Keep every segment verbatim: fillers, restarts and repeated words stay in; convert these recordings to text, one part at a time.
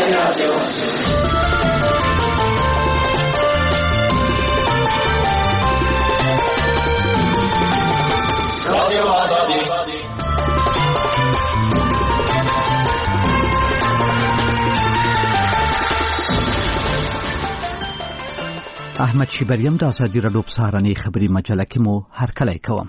احمد شیبریم د ازادي راډیو په سهارنۍ خبري مجله کې مو هرکلی کوم.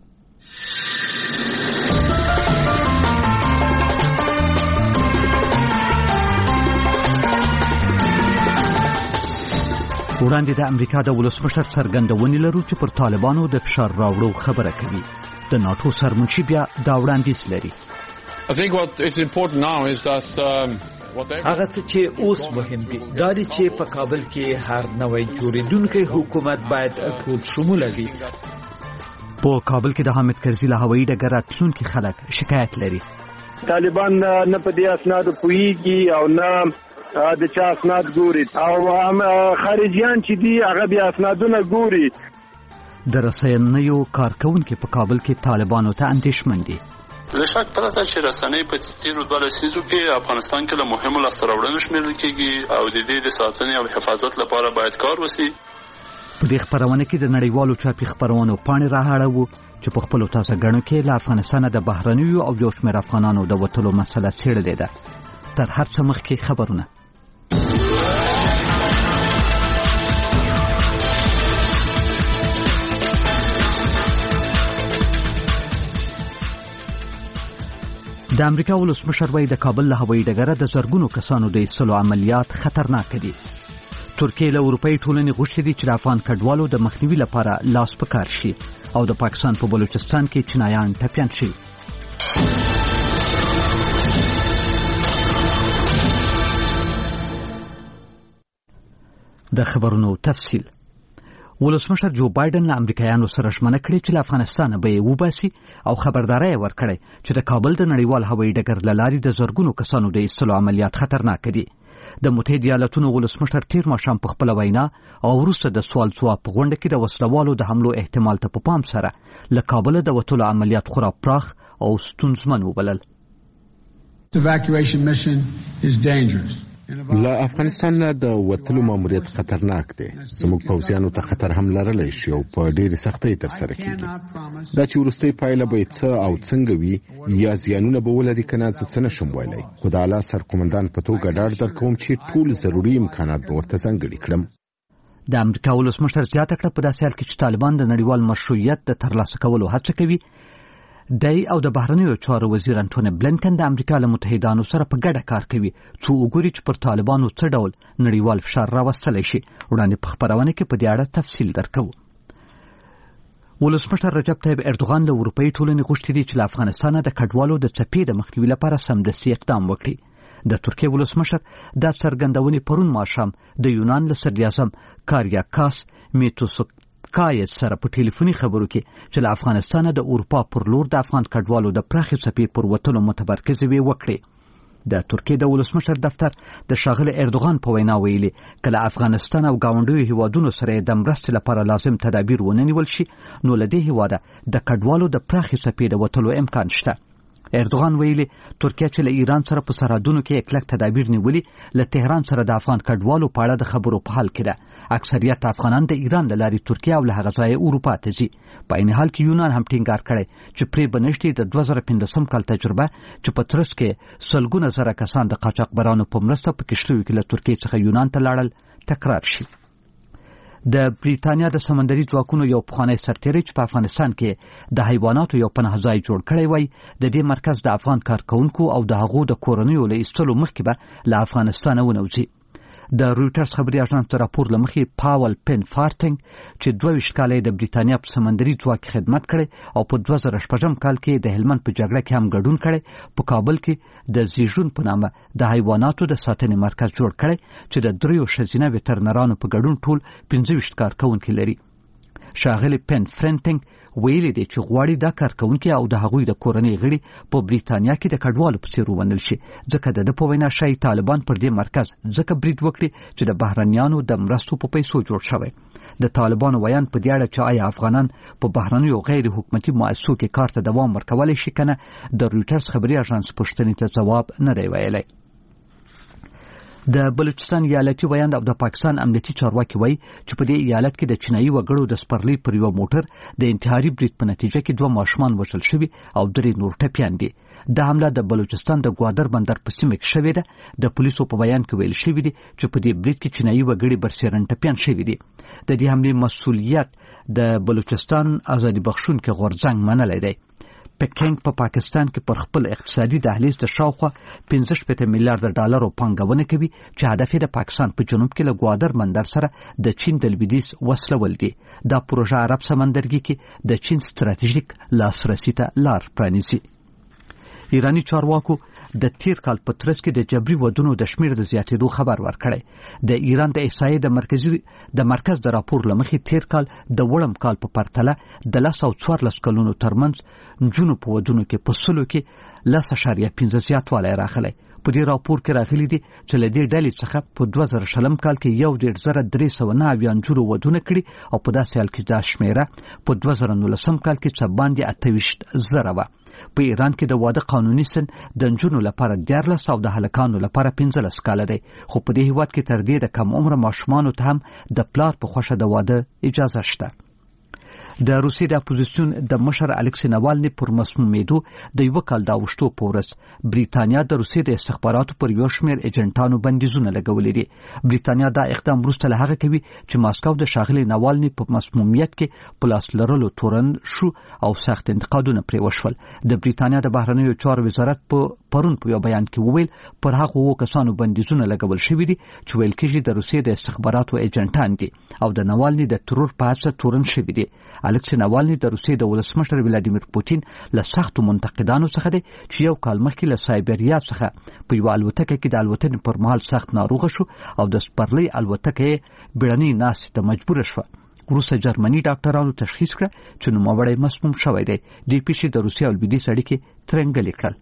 وړاندې د امریکا د ولسمشر څرګندونې لرو چې پر طالبانو د فشار راوړو خبره کوي. د ناټو سرمنشي بیا دا وړاندیز لري. I think what it's important now is that um, هغه څه چې اوس مهم دي دا دی چې په کابل کې هر نوی جوړیدونکی حکومت باید ټول شموله وي. په کابل کې د حامد کرزي له هوایي ډګره تلونکي خلک شکایت لري. طالبان نه په دې اسنادو پوهیږي او نه د چا اسناد ګوري او خارجيان چې دي هغه بیا اسنادونه ګوري. د رسنیو کارکونکو په کابل کې طالبانو ته اندېښمن دي. له شک پرته چې رسنۍ په تیرو دوه لسیزو کې افغانستان کې له مهمو لاسته راوړنو شمیرل کېږي او د دې د ساتنې او حفاظت لپاره باید کار وشي. په دې خبرونه کې د نړیوالو چاپي خبرونو پاڼې راهاړو چې په خپل تازه غړو کې له افغانستان د بهرنیو او یو شمېر افغانانو د وټلو مسله څېړلې ده. تر هر څه مخکې خبرونه. د امریکا ولسمشر وایي د کابل له هوایي ډګره د زرګونو کسانو د ایستلو عملیات خطرناک دي. ترکیه له اروپایي ټولنې غوښتي دي چې د افغان کډوالو د مخنیوي لپاره لاس په کار شي او د پاکستان په بلوچستان کې چینایان ټپیان شي. د خبرونو تفصیل. ولسمشر جو بایدن له امریکایانو سره ژمنه کړې چې له افغانستان به یې وباسي او خبرداری ورکړي چې د کابل د نړیوال هوایي ډګر له لارې د زرګونو کسانو د ایستلو عملیات خطرناک دي. د متحده ایالاتونو ولسمشر تیر ماښام په خپله وینا او وروسته د سوال ځواب په غونډه کې د وسلوالو د حملو احتمال ته په پام سره له کابله د وتلو عملیات خورا پراخ او ستونزمن وبلل. له افغانستان نه د وتلو ماموریت خطرناک دی. زموږ پوځیانو ته خطر هم لرلی شي او په ډېرې سختۍ ترسره کېږي. دا چې وروستۍ پایله به څه او څنګه وي یا زیانونه به ولري که نه زه څه نشم ویلی، خو د اعلی سرقومندان په توګه ډاډ درکوم چې ټول ضروري امکانات به ورته ځانګړي کړم. د امریکا ولسمشر زیاته کړه په داسې حال کې چې طالبان د نړیوال مشروعیت د ترلاسه کولو هڅه کوي. دی او د بهرنیو چارو وزیر انټونی بلینکن د امریکا له متحدانو سره په ګډه کار کوي څو وګوري چې پر طالبانو څه ډول نړیوال فشار راوستلی شي. وړاندې په خبرونه کې په دې اړه تفصیل درکوو. ولسمشر رجب طیب اردوغان له اروپایي ټولنې غوښتي دي چې له افغانستانه د کډوالو د څپې د مخنیوي لپاره سمدستي اقدام وکړي. د ترکیې ولسمشر دا څرګندونې پرون ماښام د یونان له صدراعظم کاریاکاس میتوسوکایس سره په ټلیفوني خبرو کې چې له افغانستانه د اروپا پر لور د افغان کډوالو د پراخې څپې پر وتلو متمرکزې وې وکړې. د ترکیې د ولسمشر دفتر د ښاغلي اردوغان په وینا ویلي که له افغانستان او ګاونډیو هیوادونو سره د مرستې لپاره لازم تدابیر ونه نیول شي نو له دې هیواده د کډوالو د پراخې څپې د وتلو امکان شته. اردوغان ویلي ترکیه چې له ایران سره په سرحدونو کې کلک تدابیر نیولي له تهران سره د افغان کډوالو په اړه د خبرو په حال کې ده. اکثریت افغانان د ایران له لارې ترکیه او له هغه ځایه اروپا ته ځي. په عین حال کې یونان هم ټینګار کړی چې پرې به نشي د دوه زره پنځلسم کال تجربه چې په ترڅ کې سلګونه زره کسان د قاچاقبرانو په مرسته په کښتیو کې له ترکیې څخه یونان ته لاړل تکرار شي. د بریتانیا د سمندري ځواکونو یو پخوانی سرتیری چې په افغانستان کې د حیواناتو یو پناه ځای جوړ کړی وای د دې مرکز د افغان کارکونکو او د هغو د کورنیو له ایستلو مخکې به له افغانستانه ونوځي. د رویټرز خبري اژانس د راپور له مخې پاول پن فارټنګ چې دوه ویشت کاله د بریتانیا په سمندري ځواک کې خدمت کړی او په دوه زره شپږم کال کې د هلمند په جګړه کې هم ګډون کړی په کابل کې د زیژون په نامه د حیواناتو د ساتنې مرکز جوړ کړی چې د دریو ښځینه ویټرنرانو په ګډون ټول پنځه ویشت کارکونکي لري. ښاغلي پن فرنټنګ ویلي دی چې غواړي دا کارکونکي او د هغوی د کورنۍ غړي په بریتانیا کې د کډوالو په څیر ومنل شي ځکه د ده په وینا ښایي طالبان پر دې مرکز ځکه برید وکړي چې د بهرنیانو د مرستو په پیسو جوړ شوی. د طالبانو ویان په دې اړه چې آیا افغانان په بهرنیو غیر حکومتي مؤسسو کې کار ته دوام ورکولی شي که نه د رویټرز خبري اژانس پوښتنې ته ځواب نه دی ویلی. د بلوچستان ایالتي ویاند او د پاکستان امنیتي چارواکي وایي چې په دې ایالت کې د چینایي وګړو د سپرلي پر یو موټر د انتحاري برید په نتیجه کې دوه ماشومان وژل شوي او درې نور ټپیان دي. د حمله د بلوچستان د ګوادر بندر په سیمه کې شوې ده. د پولیسو په بیان کې ویل شوي دي چې په دې برید کې چینایي وګړي برسېرن ټپیان شوي دي. د دې حملې مسؤلیت د بلوچستان ازادي بخښونکي غورځنګ منلی دی. پکینګ په پا پاکستان کې پر خپل اقتصادي دهلیز د شاوخوا پنځه شپېته میلیارډ ډالرو پانګونه کوي چې هدف یې د پاکستان په جنوب کې له ګوادر بندر سره د چین د لویدیځ وصلول دي. دا پروژه عرب سمندرګي کې د چین ستراتیژیک لاسرسي ته لار پرانیزي. ایرانی چارواکو د تیر کال په ترڅ کې د جبري ودونو د شمیر د زیاتېدو خبر ورکړی. د ایران د احصایې د مرکزي د مرکز د راپور لمخې تیر کال د وړم کال په پرتله د لس او څوارلس کلونو ترمنځ نجونو په ودونو کې په سلو کې لس اعشاریه پنځه زیاتوالی راغلی. په دې راپور کې راغلي دي چې له دې ډلې څخه په دوه زره شلم کال کې یو ډېر زره درې سوه نهه اویا نجونو ودونه کړي او په داسې حال کې دا شمېره په دوه زره نولسم کال کې څه باندې اته ویشت زره وه. په ایران کې د واده قانوني سن د نجونو لپاره دیارلس او د هلکانو لپاره پنځلس کاله دی. خو په دې هیواد کې تر دې د کم عمره ماشومانو ته هم د پلار په خوښه د واده اجازه شته. د روسیې د اپوزیسیون د مشر الکسی ناوالني پر مسمومیدو د یو کال د اوښتو په ورځ بریتانیا د روسیې د استخباراتو پر یو شمېر ایجنټانو بندیزونه لګولي دي. بریتانیا دا اقدام وروسته له هغه کوي چې ماسکو د ښاغلي ناوالني په مسمومیت کې په لاس لرلو تورن شو او سخت انتقادونه پرې وشول. د بریتانیا د بهرنیو چارو وزارت په پرون په یو بیان کې وویل پر هغو اوو کسانو بندیزونه لګول شوي دي چې ویل کېږي د روسیې د استخباراتو ایجنټان دي او د ناوالني د ترور په هڅه تورن شوي دي. الکسی ناوالني د روسیې د ولسمشر ولادیمیر پوتین له سختو منتقدانو څخه دی چې یو کال مخکې له سایبریا څخه په یوه الوتکه کې د الوتنې پر مهال سخت ناروغه شو او د سپرلي الوتکه یې بیړنۍ ناستې ته مجبوره شوه. وروسته جرمني ډاکټرانو تشخیص کړه چې نوموړی مسموم شوی دی. دې پیښې د روسیې او لویدیځ اړیکې ترنګلې کړل.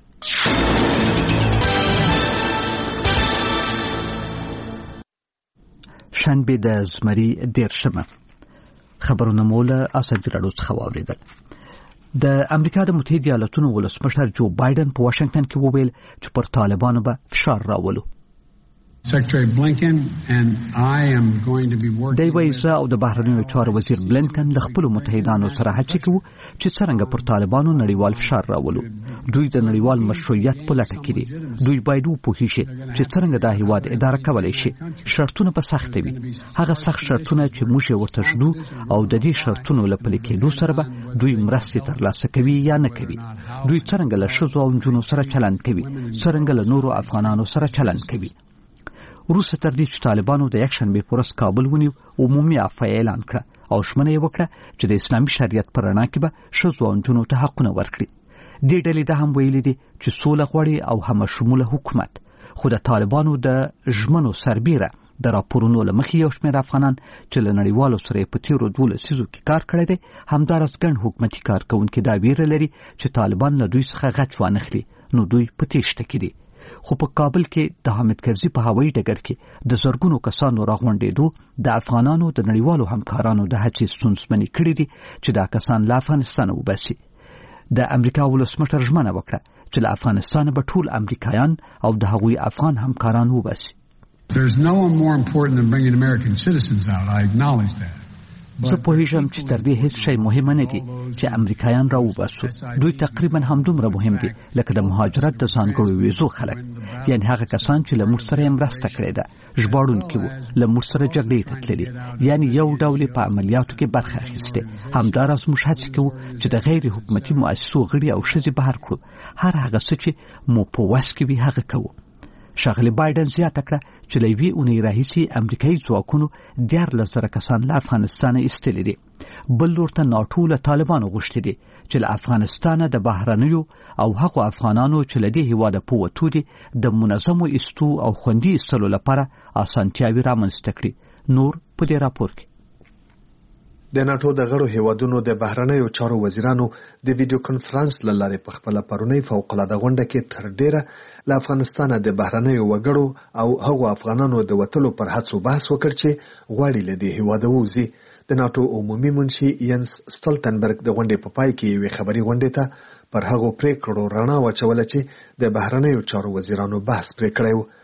شنبه د زمري دیرشمه خبرونه مو له اساسي راډیو څخه واوریدل. د امریکا د متحده ایالاتونو ولسمشر جو بایدن په واشنگټن کې وویل چې پر طالبانو به فشار راولو. Secretary Blinken and I am going to be working. دی وایي او د بهرنیو چارو وزیر بلنکن د خپل متحدانو سره هڅه کوي چې څنګه پر طالبانو نړیوال فشار راولو. دوی د نړیوال مشروعیت په لټه کې دي. دوی باید وپوهیږي چې څنګه دا هیواد اداره کولای شي. شرطونه به سخت وي. هغه سخت شرطونه چې موږ یې ورته شدو او د دې شرطونو له پلي کېدو سره به دوی مرستې ترلاسه کوي یا نه کوي. دوی څنګه له ښځو او نجونو سره چلند کوي، څنګه له نورو افغانانو سره چلند کوي. وروسته تر دې چې طالبانو د یکشنبې په ورځ کابل ونیو عمومي عفوه اعلان کړه او ژمنه یې وکړه چې د اسلامي شریعت په رڼا کې به ښځو او نجونو ته حقونه ورکړي. دې ډلې دا هم ویلي دي چې سوله غواړي او همشموله حکومت. خو د طالبانو د ژمنو سربیره د راپورونو له مخې یو شمېر افغانان چې له نړیوالو سره یې په تېرو دوو لسیزو کې کار کړی دی همداراز ګڼ حکومتي کارکوونکي دا ویره لري چې طالبان له دوی څخه غچ وانخلي نو دوی په تېښته کې دي. خو په کابل کې د حامد کرزي په هوایي ډګر کې د زرګونو کسانو راغونډېدو د افغانانو د نړیوالو همکارانو د هڅې ستونزمنې کړې دي چې دا کسان له افغانستانه وباسي. د امریکا ولسمشر ژمنه وکړه چې له افغانستانه به ټول امریکایان او د هغوی افغان همکاران وباسي. There's no one more important than bringing American citizens out. I acknowledge that. زه پوهیږم چې تر دې هیڅ شی مهم نه دي چې امریکایان را وباسو. دوی تقریبا همدومره مهم دي لکه د مهاجرت د ځانګړو ویزو خلک، یعنی هغه کسان چې له موږ سره یې مرسته کړې ده، ژباړونکي وو، له موږ سره جګړې ته تللي، یعنی یو ډول په عملیاتو کې برخه اخیستې. همداراز موږ هڅه کوو چې د غیر حکومتي مؤسسو غړي او ښځې بهر کړو. هر هغه څه چې مو په وس کې وي هغه کوو. ښاغلي بایدن زیاته کړه چې له یوې اونۍ راهیسې امریکایي ځواکونو دیارلس زره کسان له افغانستانه ایستلي دي. بل لور ته ناټو له طالبانو غوښتي دي چې له افغانستانه د بهرنیو او هغو افغانانو چې له دې هېواده په وتو دي د منظمو ایستو او خوندي ایستلو لپاره اسانتیاوې رامنځته کړي. نور په دې راپور کې د ناټو د غړو هیوادونو د بهرنیو چارو وزیرانو د ویډیو کانفرنس له لارې په خپله پرونۍ فوق‌العاده غونډه کې تر ډیره له افغانستانه د بهرنیو وګړو او هغو افغانانو د وتلو پر هڅو بحث وکړ چې غواړي له دې هیواده ووځي. د ناټو عمومي منشي ینس سټولتنبرګ د غونډې په پای کې یوې خبري غونډې ته پر هغو پریکړو رڼا واچوله چې د بهرنیو چارو وزیرانو بحث پرې کړی و.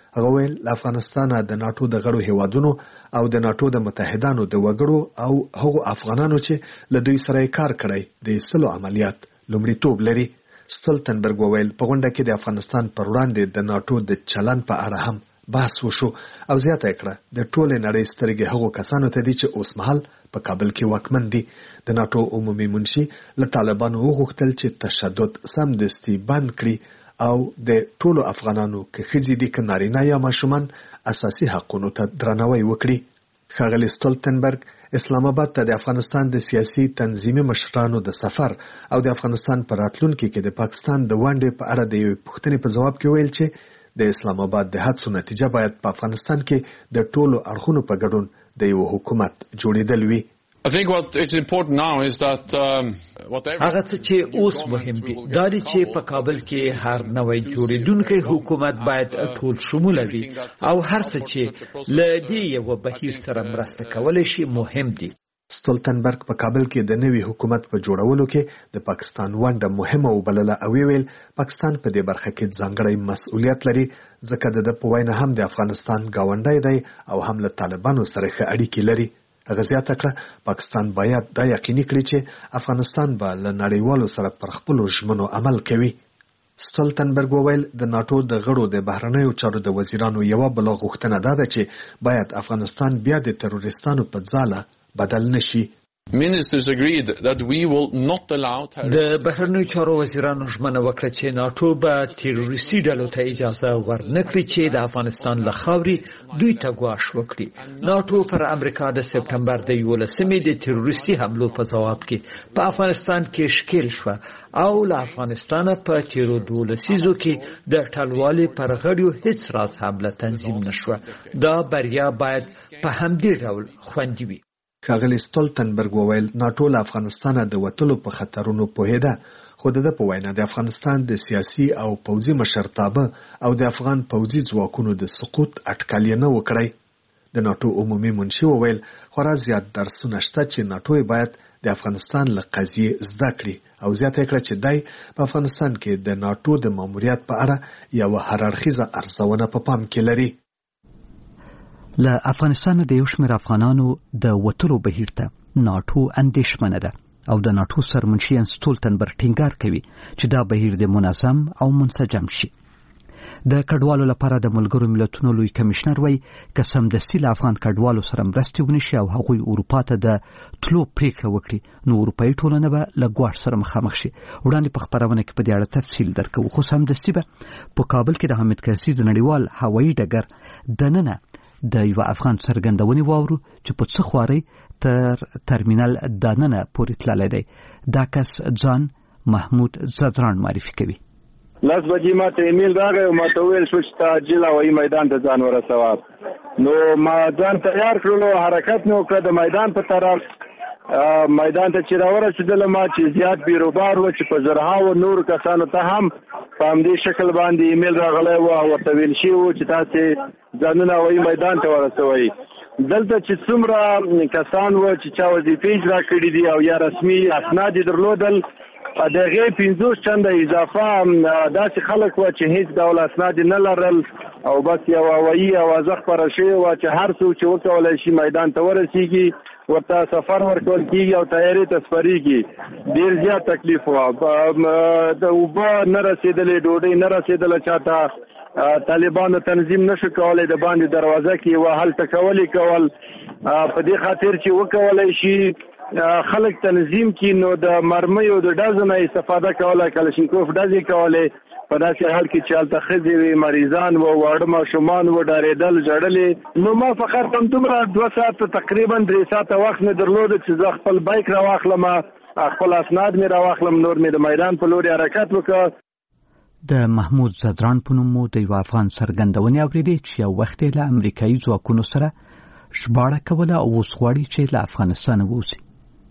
هغه ویل افغانستان د ناتو د غړو هیوادونو او د ناتو د متحدانو د وګړو او هغو افغانانو چې له دوی سره کار کړی د سلو عملیات لومړیتوب لري. ستولتنبرګ وویل په غونډه کې د افغانستان پر وړاندې د ناتو د چلن په اړه هم بحث وشو او زیاته کړه د ټولې نړۍ سترګې هغو کسانو ته دي چې اوس مهال په کابل کې واکمن دي. د ناتو عمومي منشي له طالبانو وغوښتل چې تشدد سمدستي بند کړي او د ټولو افغانانو که ښځې دي که نارینه یا ماشومان اساسي حقونو ته درناوی وکړي. ښاغلی ستولتنبرګ اسلام آباد ته د افغانستان د سیاسي تنظیمي مشرانو د سفر او د افغانستان په راتلونکي کې د پاکستان د ونډې په اړه د یوې پوښتنې په ځواب کې ویل چې د اسلام آباد د هڅو نتیجه باید په افغانستان کې د ټولو اړخونو په ګډون د یو حکومت جوړېدل وي. I think what is important now is that um, whatever هغه څه چې اوس مهم دي دا دی چې په کابل کې هر نوی جوړیدونکی حکومت باید ټول شموله وي او هر څه چې له دې یو بهیر سره مرسته کولای شي مهم دي. ستولتنبرګ په کابل کې د نوي حکومت په جوړولو کې د پاکستان ونډه مهمه وبلله او ویل پاکستان په دې برخه کې ځانګړی مسؤلیت لري ځکه د په وینا هم د افغانستان گاونډی دی او هم له طالبانو سره ښه اړیکې لري. هغه زیاته کړه پاکستان باید دا یقیني کړي چې افغانستان به له نړیوالو سره پر خپلو ژمنو عمل کوي. ستولتنبرګ وویل د ناتو د غړو د بهرنیو چارو د وزیرانو یوه بله غوښتنه دا ده چې باید افغانستان بیا د تروریستانو په ځاله بدل نشي. Ministers agreed that we will not allow د بهرنیو چارو وزیرانو ژمنه وکړه چې ناتو به تروریستي ډلو ته اجازه ورنکړي چې د افغانستان له خاورې دوی ته ګواښ وکړي. ناتو پر امریکا د سپتمبر د یولسمې د تروریستي حملو په ځواب کې په افغانستان کې ښکېل شوه او له افغانستانه په تیرو دولسیزو کې د ټلوالې پر غړیو هیڅ راز حمله تنظیم نشوه. دا بریا باید په همدې ډول خوندي وي. ښاغلی ستولتنبرګ وویل ناتو له افغانستانه د وتلو په خطرونو پوهېده خو د ده په وینا د افغانستان د سیاسي او پوځي مشرتابه او د افغان پوځي ځواکونو د سقوط اټکل یې نه وکړی. د ناتو عمومي منشي وویل خورا زیات درسونه شته چې ناتو باید د افغانستان له قضیې زده کړي او زیاته کړه چې دی په افغانستان کې د ناتو د ماموریت په اړه یوه هررخیزه ارزونه په پام کې لري. له افغانستان د یو شمېر افغانانو د وتلو بهیر ته ناتو اندېښمنه ده او د ناتو سرمنشي ستولتنبرګ ټینګار کوي چې دا بهیر د منظم او منسجم شي. د کډوالو لپاره د ملګرو ملتونو لوی کمشنر وایي که سمدستي له افغان کډوالو سره مرستې ونشي او هغوی اروپا ته د تلو پریکړه وکړي نو اروپایي ټولنه به له ګواښ سره مخامخ شي. وړاندې په خپرونه کې په دې اړه تفصیل درکوو خو سمدستي به په کابل کې د حامد کرزي د نړیوال هوایي ډګر دننه د یو افغان څرګندونې واورو چې په څه خوارۍ تر ترمینل دننه پورې تللی دی. دا کس ځان محمود زدران معرفي کوي. لس بجې ما ته ایمیل راغی او ما ته وویل شو چې ته عاجل هوایي میدان ته ځان ورسوه. نو ما ځان تیار کړلو حرکت مې وکړه د میدان په طرف. میدان ته چې راورسېدلم ما چې زیات بیروبار و چې په زرهاو نورو کسانو ته هم په همدې شکل باندې ایمیل راغلی و او ورته ویل شوي وو چې تاسې ځانونه هوایي میدان ته ورسوئ. دلته چې څومره کسان وو چې چا وظیفې اجرا کړي دي او یا رسمي اسناد یې درلودل د هغې پنځوس چنده اضافه داسې خلک وو چې هیڅ ډول اسناد یې نه لرل او بس یو هوایي اوازه خپره شوې وه چې هر څوک چې وکولی شي میدان ته ورسېږي ورته سفر ورکول کېږي او تیارې ته سپرېږي. ډېر زیات تکلیف وه. د اوبه نه رسېدلې ډوډۍ نه رسېدله چاته طالبانو تنظیم نشو کولی د باندې دروازه کې وه هلته کول یې کول په دې خاطر چې وکولی شي خلک تنظیم کی نو د مرمیو د ډزو نه استفاده کوله کلشینکوف ډزې کولې په داسې حال کې چې هلته ښځې وې مریضان و واړه ماشومان و ډارېدل ژړلې. نو ما فقط همدومره دوه ساعته تقریبا درې ساعته وخت مې درلوده چې زه خپل بایک راواخلم خپل اسناد مې راواخلم نور مې د میدان په لورې حرکت وکړ. د محمود زدران په نوم د یو افغان څرګندونې اورېدې چې یو وخت یې له امریکایي ځواکونو سره ژباړه کوله او اوس غواړي چې له افغانستانه ووځي.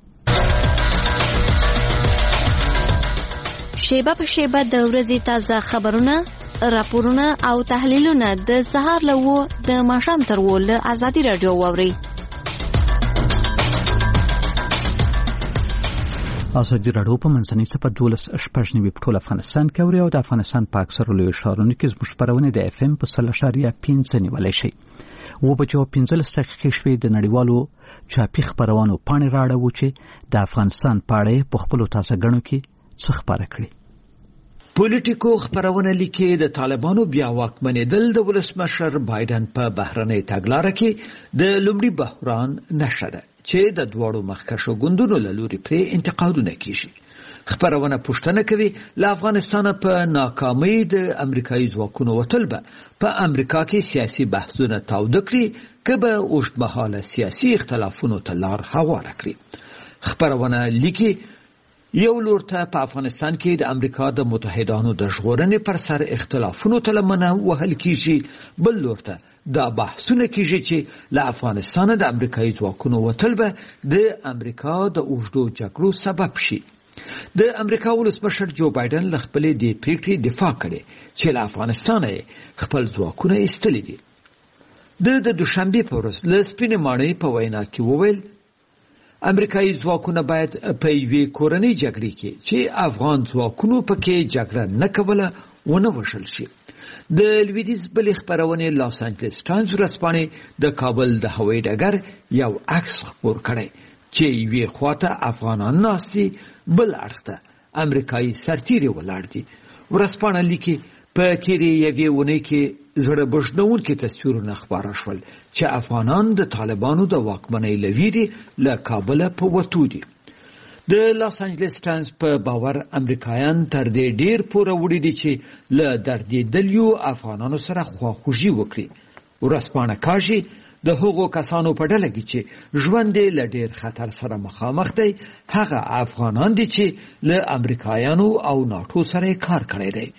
شیبه په شیبه د ورځې تازه خبرونه، راپورونه او تحلیلونه د سهار له وو د ماښام تر وو له ازادي راډیو واورئ. ازادي راډیو په منځنۍ صفر دولس شپږ نوي په ټول افغانستان کې اوري او د افغانستان په اکثرو لویو ښارونو کې زموږ خپرونه د اف ام په سل اشاریه پنځه نیولی شي. و بجو پنځلس دقیقې شوې د نړیوالو چاپي خپرونو پاڼې راړو چې د افغانستان په اړه په خپلو تازه ګڼو کې څه خبره کړي. پولیټیکو خبرونه لیکي د طالبانو بیا واکمنېدل د ولسمشر بایدن په بهرنۍ تګلاره کې د لومړي بحران نښه ده چې د دواړو مخکښو ګوندونو له لوري پرې انتقادونه کیږي. خبرونه پوښتنه کوي له افغانستان په ناکامۍ د امریکایي ځواکونو وتل به په امریکا کې سیاسي بحثونه تاوده کړي که به اوږدمهاله سیاسي اختلافونو ته لار هواره کړي. خبرونه لیکي یو لور ته په افغانستان کې د امریکا د متحدانو د ژغورنې پر سر اختلافونو ته لمنه وهل کیږي، بل لور ته دا بحثونه کیږي چې له افغانستان د امریکایي ځواکونو وتل به د امریکا د اوږدو جګړو سبب شي. د امریکا ولسمشر جو بایدن له خپلې دې پریکړې دفاع کړې چې له افغانستانه خپل ځواکونه ایستلي دي. د د دوشنبې په ورځ له سپینې ماڼۍ په وینا کې وویل امریکایي ځواکونه باید په یوې کورنۍ جګړې کې چې افغان ځواکونو پکې جګړه نه کوله ونه وژل شي. د لویدیځ بلې خپرونې لاس انجلس ټایمز ورځپاڼې د کابل د هوایي ډګر یو عکس خپور کړی چې یوې خواته افغانان ناست دي، بل اړخ ته امریکایي سرتیري ولاړ دي. ورځپاڼه لیکي په تیرې یوې اونۍ کې زړه بښنونکي تصویرونه خپاره شول چې افغانان د طالبانو د واکمنۍ له ویرې له کابله په وتو دي. د لاس انجلس ټایمز په باور امریکایان تر دې ډیر پوره وړي دي چې له دردېدلیو افغانانو سره خواخوږي وکړي. ورځپاڼه کاږي د هغو کسانو په ډله کې چې ژوند یې له ډیر خطر سره مخامخ دی هغه افغانان دي چې له امریکایانو او ناټو سره کار کړی دی.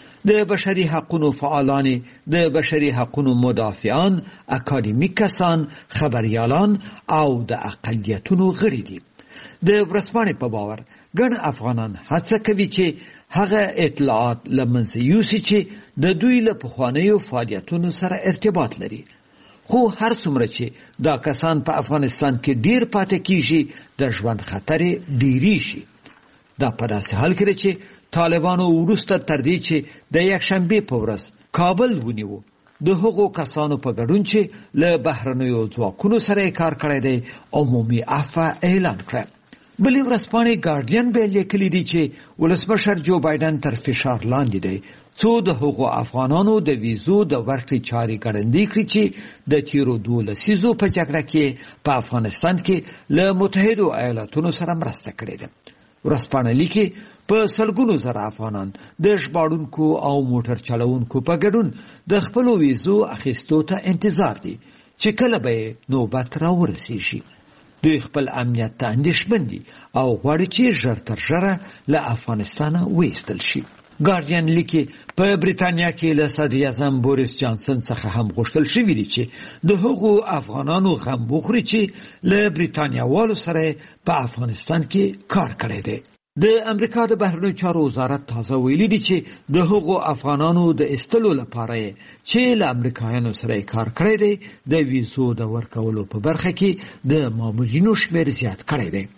د بشري حقوقو فعالان، د بشري حقوقو مدافعان، اکاډمیک کسان، خبريالان او د اقلیتونو غړي دي. د ورځپاڼې په باور ګڼ افغانان هڅه کوي چې هغه اطلاعات له منځه یوسي چې د دوی له پخوانیو فعالیتونو سره ارتباط لري. خو هر څومره چې دا کسان په افغانستان کې ډیر پاتې کیږي د ژوند خطر ډیری شي. دا په داسې حال کې چې طالبانو وروسته تر دې چې د یکشنبې په ورځ کابل ونیو د هغو کسانو په ګډون چې له بهرنیو ځواکونو سره کار کړی دی عمومي عفو اعلان کړ. بلې ورځپاڼې ګارډین به لیکلي دي چې ولسمشر جو بایدن تر فشار لاندې دی څو د هغو افغانانو د ویزو د ورکړې چارې ګړندۍ کړي چې د تیرو دوه لسیزو په جګړه کې په افغانستان کې له متحدو ایالاتونو سره مرسته کړې ده. ورځپاڼه لیکي په سلګونو زره افغانان د ژباړونکو او موټر چلوونکو په ګډون د خپلو ویزو اخیستو ته انتظار دي چې کله به نوبت راورسیږي. دوی خپل امنیت ته اندېښمن دي او غواړي چې ژر تر ژره له افغانستانه وایستل شي. ګارډین لیکي په بریتانیا کې له صدر اعظم بوریس جانسن څخه هم غوښتل شوي دي چې د هغو افغانانو غم وخوري چې له بریتانیاوالو سره په افغانستان کې کار کړی دی. د امریکا د بهرنیو چارو وزارت تازه ویلي دي چې د هغو افغانانو د ایستلو لپاره چې له امریکایانو سره کار کړی دی د ویزو د ورکولو په برخه کې د مامورینو شمیر زیات کړی دی.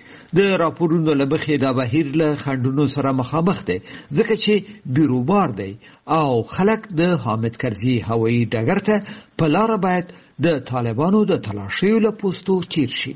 د راپورونو له مخې دا بهیر له خنډونو سره مخامخ دی ځکه چې بیروبار دی او خلک د حامد کرزي هوایي ډګر ته په لاره باید د طالبانو د تلاشیو له پوستو تیر شي.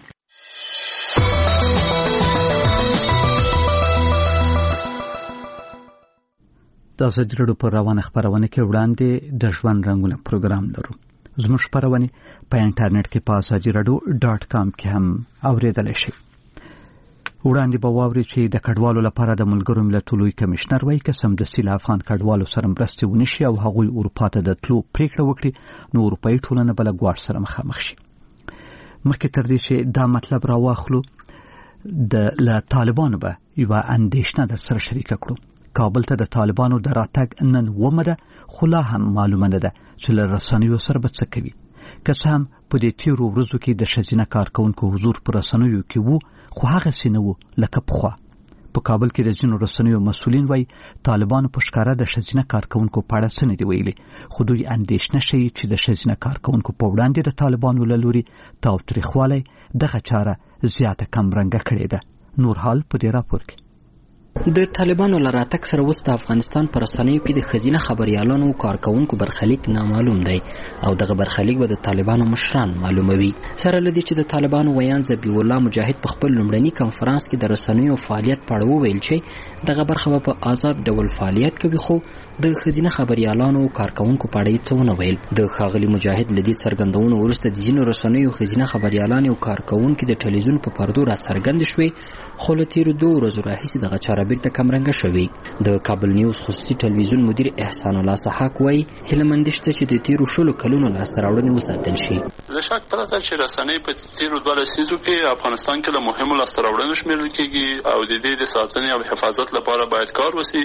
د ازادي راډیو په روانه خبرونه کې وړاندې د ژوند رنګونه پروګرام لرو. زموږ خبرونه په انټرنیټ کې په ازادي راډیو ډاټ کام کې هم اوریدلای شئ. وړاندې به واوري چې د کډوالو لپاره د ملګرو ملتونو کمشنر وايي که سمدستي له افغان کډوالو سره مرستې ونشي او هغوی اروپا ته د تلو پریکړه وکړي نو اروپایي ټولنه به له ګواښ سره مخامخ شي. مخکې تر دې چې دا مطلب راواخلو د له طالبانو به یوه اندېښنه در سره شریکه کړو. کابل ته د طالبانو د راتګ نن ومه ده خو لا هم معلومه نه ده چې له رسنیو سره به څه کوي. که څه هم په دې تیرو ورځو کې د ښځینه کارکوونکو حضور په رسنیو کې وو خو هغسې نه وو لکه پخوا. په کابل کې د ځینو رسنیو مسؤلین وایي طالبانو په ښکاره د ښځینه کارکوونکو په اړه څه نه دي ویلي، خو دوی اندېښنه ښیي چې د ښځینه کارکوونکو په وړاندې د طالبانو له لوري تاوتریخوالی دغه چاره زیاته کمرنګه کړې ده نور حال په دې راپور کې. د طالبانو له راتګ سره اوس د افغانستان په رسنیو کې د ښځینه خبریالانو او کارکوونکو برخلیک نامعلوم دی او دغه برخلیک به د طالبانو مشران معلوموي. سره له دې چې د طالبانو ویان ذبیح الله مجاهد په خپل لومړني کنفرانس کې د رسنیو فعالیت په اړه وویل چې دغه برخه به په آزاد ډول فعالیت کوي، خو د ښځینه خبریالانو او کارکوونکو په اړه یې څه ونه ویل. د ښاغلي مجاهد له دې څرګندونو وروسته د ځینو رسنیو ښځینه خبریالانې او کارکوونکي د ټلویزیون په پردو راڅرګندې شوې، خو له تېرو دوو ورځو راهیسې دغه چاره بیرته کمرنګه شوې. د کابل نیوز خصوصي ټلویزیون مدیر احسان الله سحاق وایي هیله مند شته چې د تېرو شلو کلونو لاسته راوړنې وساتل شي. له شک پرته چې رسنۍ په تېرو دوه لسیزو کې افغانستان کې له مهمو لاسته راوړنو شمېرل کېږي او د دې د ساتنې او حفاظت لپاره باید کار وشي.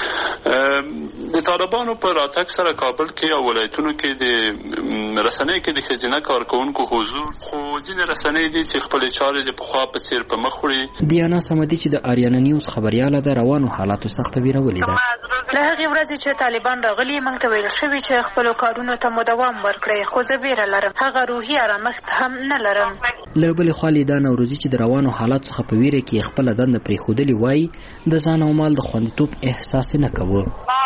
د طالبانو په راتګ سره کابل کې او ولایتونو کې د رسنۍ کې د ښځینه کارکوونکو حضور، خو ځینې رسنۍ دي چې خپلې چارې د پخوا په څېر په مخ وړي. دیانا صمدي چې د آریانا نیوز خبریاله ده روانو حالاتو سخته ویرولې ده. له هغې ورځې چې طالبان راغلي موږ ته ویل شوي چې خپلو کارونو ته مو دوام ورکړئ، خو زه ویره لرم، هغه روحي ارامښت هم نه لرم. له بلې خوا لیدا نوروزي چې د روانو حالاتو څخه په ویره کې خپله دنده پرېښودلې وایي د ځان او مال د خوندیتوب احساس نه کوو.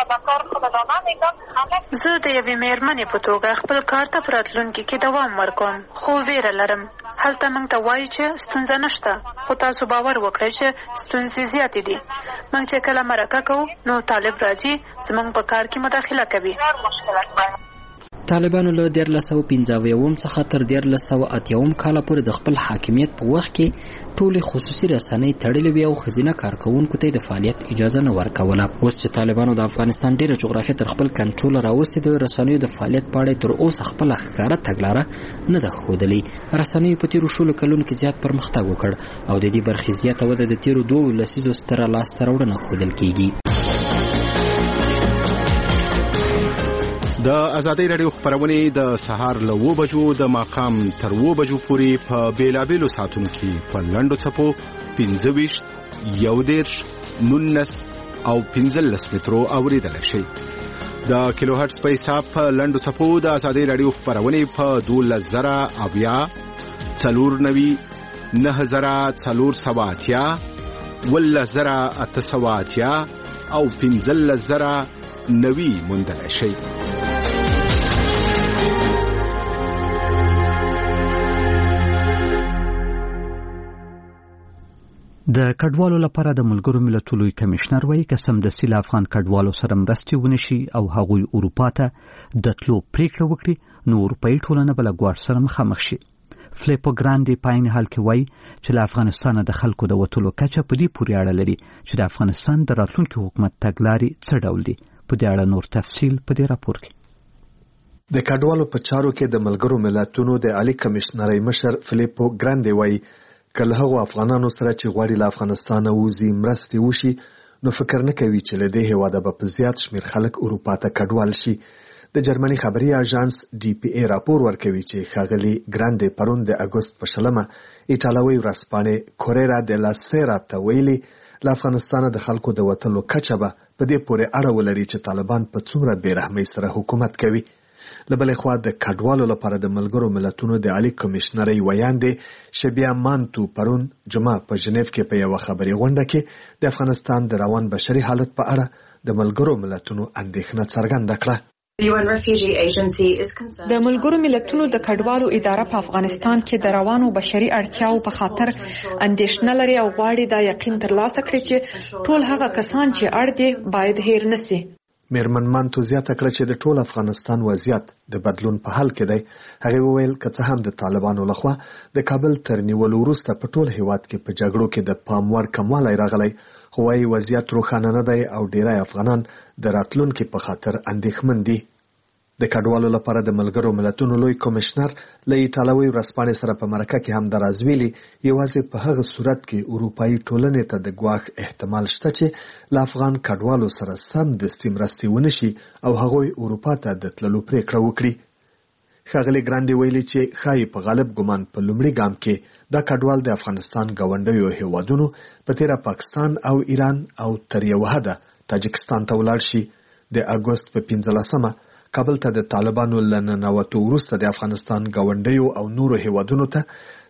زه د یوې مېرمنې په توګه خپل کار ته په راتلونکي کې دوام ورکوم، خو ویره لرم. هلته موږ ته وایي چې ستونزه نشته، خو تاسو باور وکړئ چې ستونزې زیاتې دي. موږ چې کله مرکه کوو نو طالب راځي زموږ په کار کې مداخله کوي. طالبانو له دیارلس سوه پنځه اویایم څخه تر دیارلس سوه اتیایم کاله پورې د خپل حاکمیت په وخت کې ټولې خصوصي رسنۍ تړلې وې او ښځینه کارکوونکو ته د فعالیت اجازه نه ورکوله. اوس چې طالبانو د افغانستان ډېره جغرافیه تر خپل کنټروله راوستې، د رسنیو د فعالیت په اړه تر اوسه خپله ښکاره تګلاره نه ده ښودلې. رسنیو په تېرو شلو کلونو کې زیات پرمختګ وکړ او د دې برخې زیاته وده د تېرو دوو لسیزو ستره لاسته راوړنه ښودل کېږي. د ازادۍ راډیو خپرونې د سهار له اوو بجو د ماښام تر اوو بجو پورې په بېلابېلو ساعتونو کې په لنډو څپو پنځه ویشت، یو دېرش، نولس او پنځلس مترو اورېدلی شئ. د کیلو هرټز په حساب په لنډو څپو د ازادۍ راډیو خپرونې په دولس زره اویا، څلور نوي، نهه زره څلور سوه اتیا، اوولس زره اته سوه اتیا او پنځلس زره نوي موندلی شئ. د کډوالو لپاره د ملګرو ملتونو لوی کمشنر وایي که سمدستي له افغان کډوالو سره مرستې ونشي او هغوی اروپا ته د تلو پریکړه وکړي نو اروپایي ټولنه به له ګواښ سره مخامخ شي. فلیپو ګراندي په عین حال کې وایي چې له افغانستانه د خلکو د وتلو کچه په دې پورې اړه لري چې د افغانستان د راتلونکي حکومت تګلارې څه ډول دي. په دې اړه نور تفصیل په دې راپور کې. د کډوالو په چارو کې د ملګرو ملتونو د عالی کمشنرۍ مشر فلیپو ګراندي وایي کله هغه افغانانو سره چې غواړي له افغانستانه وځي مرستې وشي نو فکر نه کوي چې له دې هېواده به په زیات شمېر خلک اروپا ته کډوال شي. د جرمني خبري اژانس ډي پی ای راپور ورکوي چې ښاغلي ګراندي پرون د اګوست په شلمه ایټالوي ورځپاڼې کوریرا د لا سیرا ته ویلي له افغانستانه د خلکو د وتلو کچه به په دې پورې اړه ولري چې طالبان په څومره بې رحمۍ سره حکومت کوي. له بلې خوا د کډوالو لپاره د ملګرو ملتونو د عالی کمشنرۍ ویاندې شبیه مانتو پرون جمعه په ژنیف کې په یوه خبري غونډه کې د افغانستان د روان بشري حالت په اړه د ملګرو ملتونو اندېښنه څرګنده کړه. د ملګرو ملتونو د کډوالو اداره په افغانستان کې د روانو بشري اړتیاو په خاطر اندېښنه لري او غواړي دا یقین ترلاسه کړي چې ټول هغه کسان چې اړ دي باید هیر نشي. میرمن مانتو زیاته کړه چې د ټول افغانستان وضعیت د بدلون په حال کې دی. هغه وویل که څه هم د طالبانو لخوا د کابل تر نیولو وروسته په ټول هیواد کې په جګړو کې د پام وړ کموالی راغلی، خو وايي وضعیت روښانه نه دی او ډیری افغانان د راتلونکي په خاطر اندېښمن دي. د کډوالو لپاره د ملګرو ملتونو لوی کمشنر له ایټالوي ورځپاڼې سره په مرکه کې هم د راځویلي یوازې په هغه صورت کې اروپایي ټولنې ته د ګواښ احتمال شته چې له افغان کډوالو سره سمدستي مرستې ونشي او هغوی اروپا ته د تللو پریکړه وکړي. ښاغلي ګراندي ویلي چې ښایي په غالب ګمان په لومړي ګام کې دا کډوال د افغانستان ګاونډیو هیوادونو په تیره پاکستان او ایران او تر یوه حده تاجکستان ته ولاړ شي. د اګوست په پنځلسمه کابل ته د طالبانو له ننوتو وروسته د افغانستان ګاونډیو او نورو هیوادونو ته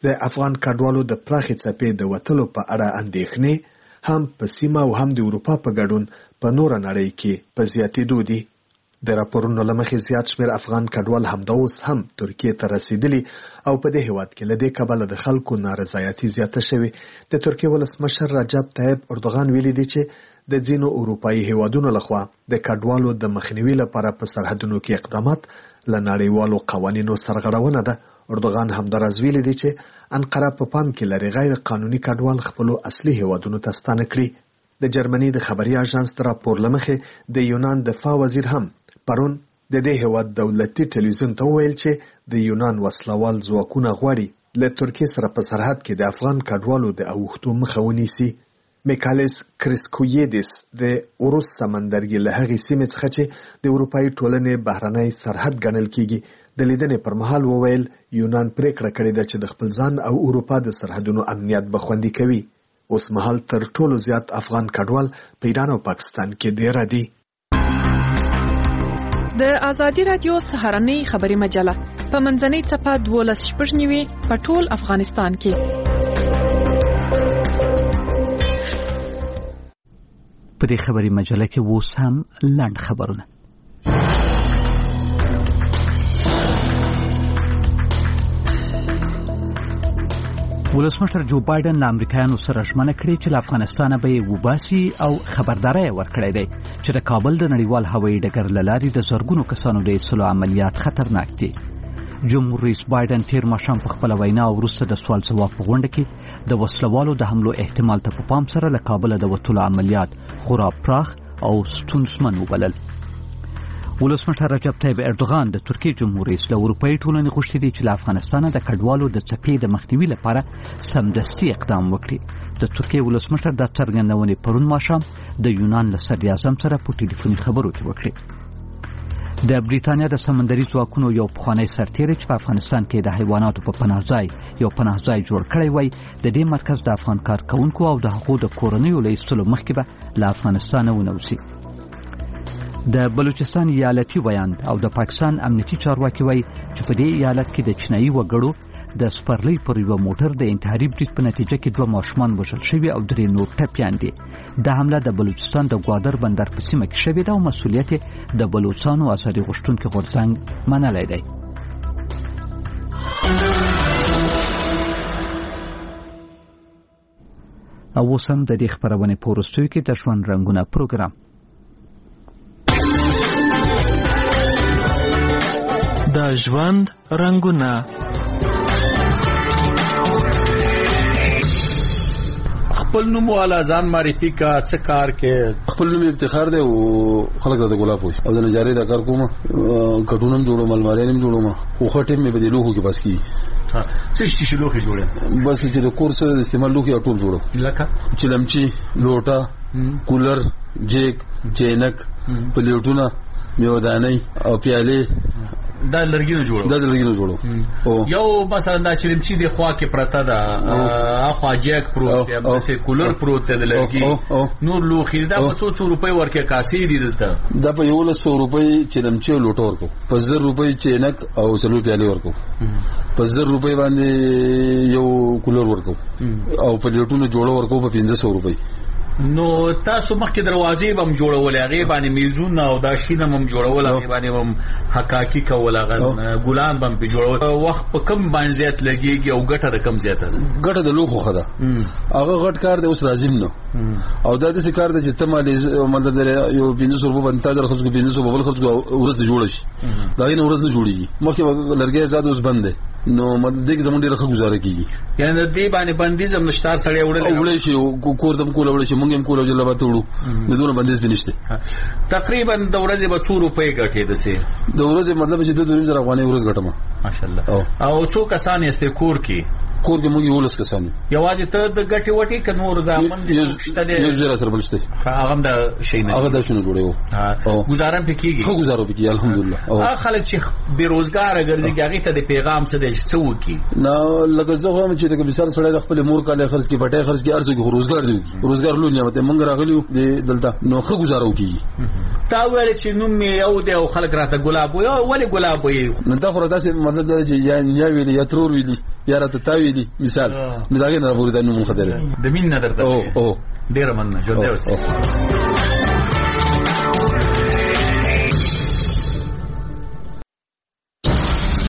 د افغان کډوالو د پراخې څپې د وتلو په اړه اندېښنې هم په سیمه او هم د اروپا په ګډون په نوره نړۍ کې په زیاتېدو دي. د راپورونو له مخې زیات شمېر افغان کډوال همدا اوس هم ترکیې ته رسېدلي او په دې هېواد کې له دې کبله د خلکو نارضایتي زیاته شوې. د ترکیې ولسمشر رجب طیب اردوغان ویلي دی چې د ځینو اروپایي هېوادونو لخوا د کډوالو د مخنیوي لپاره په سرحدونو کې اقدامات له نړیوالو قوانینو سرغړونه ده. اردوغان همداراز ویلي دی چې انقره په پام کې لري غیر قانوني کډوال خپلو اصلي هېوادونو ته ستانه کړي. د جرمني د خبري اژانس د راپور له مخې د یونان دفاع وزیر هم پرون د دې هېواد دولتي ټلویزیون ته وویل چې د یونان وسلوال ځواکونه غواړي له ترکیې سره په سرحد کې د افغان کډوالو د اوښتو مخه ونیسي. میکالیس کریسکویدس د اوروس سمندرګي له هغې سیمې څخه چې د اروپایي ټولنې بهرنی سرحد ګڼل کیږي د لیدنې پر مهال وویل یونان پریکړه کړې ده چې د خپل ځان او اروپا د سرحدونو امنیت به خوندي کوي. اوس مهال تر ټولو زیات افغان کډوال په ایران او پاکستان کې ډېر دي. د ازادي رادیو سهارنۍ خبري مجله په منځنۍ څپه دولس شپږ نیوي په ټول افغانستان کې. په دې خبري مجله کې اوس هم لنډ خبرونه. ولسمشر جو بایدن له امریکایانو سره ژمنه کړې چې له افغانستانه به یې وباسي او خبرداری ورکړی دی چې د کابل د نړیوال هوایي ډګر له لارې د زرګونو کسانو د ایستلو عملیات خطرناک دي. جمهور رئیس بایدن تیر ماښام په خپله وینا وروسته د سوال ځواب په غونډه کې د وسلوالو د حملو احتمال ته په پام سره له کابله د وتلو عملیات خورا پراخ او ستونزمن وبلل. ولسمشر رجب طیب اردوغان د ترکیې جمهور رئیس له اروپایي ټولنې غوښتي دي چې له افغانستانه د کډوالو د څپې د مخنیوي لپاره سمدستي اقدام وکړي. د ترکیې ولسمشر دا څرګندونې پرون ماښام د یونان له صدراعظم سره په ټلیفوني خبرو کې وکړې. د بریتانیا د سمندري ځواکونو یو پخوانی سرتیری چې په افغانستان کې د حیواناتو په پناه ځای یو پناه ځای جوړ کړی وای د دې مرکز د افغان کارکونکو او د هغو د کورنیو له ایستلو مخکې به له افغانستانه ونوځي. د بلوچستان ایالتي ویاند او د پاکستان امنیتي چارواکي وایي چې په دې ایالت کې د چینایي وګړو د سپرلۍ پر یو موټر د انتحاري برید په نتیجه کې دوه ماشومان وژل شوي او درې نور ټپیان دي. دا حمله د بلوچستان د ګوادر بندر په سیمه کې شوې ده او مسؤلیت یې د بلوچستانو ازادي غوښتونکي غورځنګ منلی دی. او اوس هم د دې خپرونې په وروستیو کې د ژوند رنګونه پروګرام. د ژوند رنګونه. خپل نوم والا ځان معرفي کا څه کار کې؟ خپل نوم افتخار دی او خلک د ګلاب وي او د نجاري د کار کوم کټونم جوړوم الماري نیم جوړوم خو خټه مې بدلو خو کې بس کی څه شي چې لوخي جوړه بس چې د کورس استعمال لوخي ټول جوړو لکه چلمچي لوټه کولر جیک چینک پلیټونه میوداني او پیاله دا لرګینو جوړو دا لرګینو جوړو یو مثلا دا چلمچي د خوا کې پرته ده اخوا جیک پروت دی بس کولر پروت دی لرګي نور لوخي دا په څو څو روپۍ ورکه کاسې دي دلته دا په یو لسو روپۍ چلمچي لوټو ورکو په زر روپۍ چینک او سلو پیاله ورکو په زر روپۍ باندې یو کولر ورکو او په لیټونو جوړو ورکو په پنځه سوه روپۍ. نو تاسو مخکې دروازې بم جوړول هغه باندې میزونه او دا شینه بم جوړول هغه باندې بم حقاقي کول هغه ګلان بم په جوړول وخت په کم باندې زیات لګيږي او ګټه د کم زیاته ده ګټه د لوخو خدا هغه غټ کار دی اوس لازم نو او دا د کار د چې تمه مدد یو پنځه سوه روپۍ باندې در خرڅ کو پنځه سوه بل خرڅ کو ورځ جوړ شي دا نه ورځ نه جوړيږي مخکې لرګي زاد اوس بند دی نو مدد دې زمونږ ډیره گزاره کیږي یعنی د دې باندې بندیز مشتار سړی وړل وړل شي کور دم کول وړل شي مونږ هم کول جلا به وړو د دونه بندیز بنشته تقریبا د ورځې به څو روپۍ ګټې ده سي د ورځې مطلب چې د دوه زره افغانۍ ورځ ګټم ماشاءالله او څو کسان یې کور کې کور کې موږ ولس کسان یوازې ته د ګټې وټي ک نور ځامن دې شته دې یو زره سره بلشته هغه د شي نه هغه د شنو جوړیو او گزارم پکېږي خو گزارو پکې الحمدلله هغه خلک چې بیروزګار ګرځي هغه ته د پیغام څه د څه وکی نه لکه زه هم چې د مثال سره د خپل مور کاله خرڅ کې پټه خرڅ کې ارزو کې روزګار دی روزګار لو نعمت مونږ راغلیو د دلته نو خو گزارو کیږي تا ویل چې نوم یو دی او خلک راته ګلاب وي ولی ګلاب وي نو دا خو راته مطلب دی چې یا یا ویل یا ترور ویل یا راته تا ویلي مثال مې داګه نه راوړی دا نوم خدای د مين نه درته او او ډیر مننه ژوند اوسه